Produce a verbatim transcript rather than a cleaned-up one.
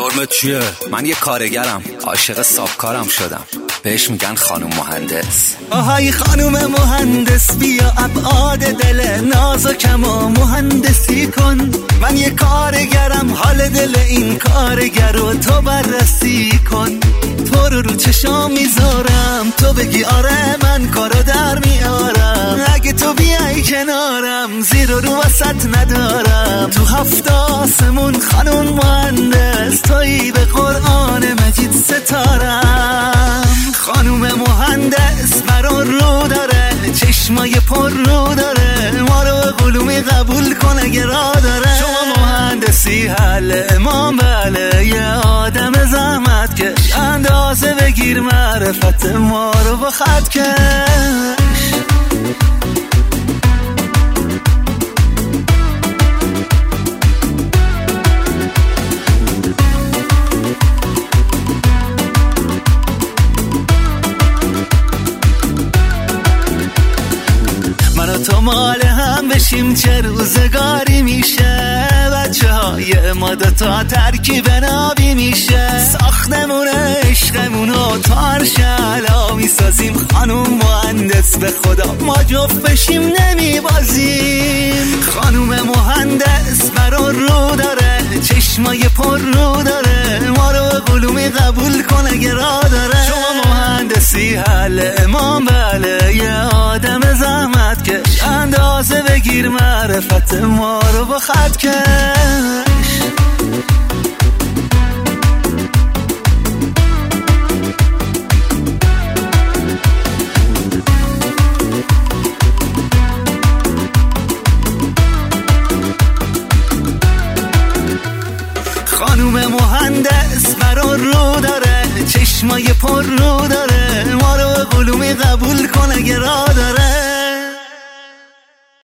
جرمت چیه؟ من یه کارگرم، عاشق سابکارم شدم، بهش میگن خانوم مهندس. آهای خانوم مهندس بیا ابعاد دل نازکم و مهندسی کن. من یه کارگرم، حال دل این کارگر رو تو بررسی کن. تو رو رو چشام میذارم، تو بگی آره من کارو در میارم. اگه تو بیای کنارم زیر و رو وسط ندارم. تو هفت آسمون خانوم مهندس، تویی به قرآن مجید ستارم. خانوم مهندس برا رو داره، چشمای پر رو داره، ما رو به قلومی قبول کن اگه را داره. شما مهندسی حل امام بله، یه آدم زحمت کش، اندازه بگیر معرفت ما رو با خط کش. تو مال هم بشیم چه روزگاری میشه. بچه های ما دوتا ترکیب نابی میشه. ساختمون عشقمونو تار شلا میسازیم. خانوم مهندس به خدا ما جفت بشیم نمیبازیم. خانوم مهندس برا رو داره، چشمای پر رو داره، ما رو به قلومی قبول کن اگه را داره. شما مهندسی حل امام بله، یه آدم زحمت کش، اندازه بگیر معرفت ما رو با خط کش. خانوم مهندس برا رو داره، چشمای پر رو داره، ما رو به قلومی قبول کن اگه را